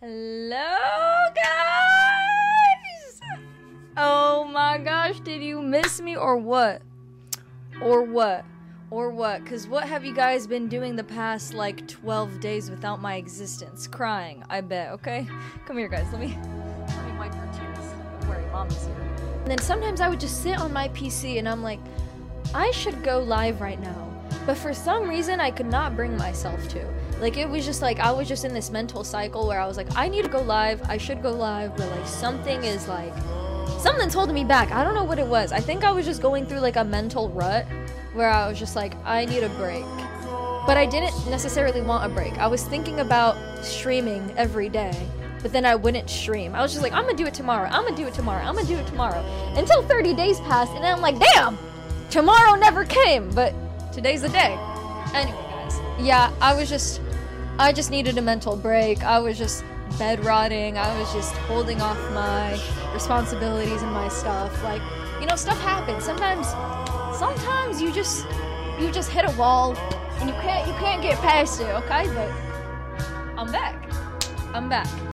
Hello, guys! Oh my gosh, did you miss me or what? Or what? Or what? Because what have you guys been doing the past, like, 12 days without my existence? Crying, I bet, okay? Come here, guys, let me wipe your tears. Don't worry, Mama's here. And then sometimes I would just sit on my PC and I'm like, I should go live right now. But for some reason, I could not bring myself to. Like, it was just like, I was just in this mental cycle where I was like, I need to go live, I should go live, but like, something's holding me back. I don't know what it was. I think I was just going through like a mental rut where I was just like, I need a break. But I didn't necessarily want a break. I was thinking about streaming every day, but then I wouldn't stream. I was just like, I'm gonna do it tomorrow, I'm gonna do it tomorrow, I'm gonna do it tomorrow. Until 30 days passed, and then I'm like, damn! Tomorrow never came, but today's the day. Anyway, guys. Yeah, I just needed a mental break. I was just bed rotting. I was just holding off my responsibilities and my stuff. Like, you know, stuff happens. Sometimes you just hit a wall and you can't get past it, okay? But I'm back.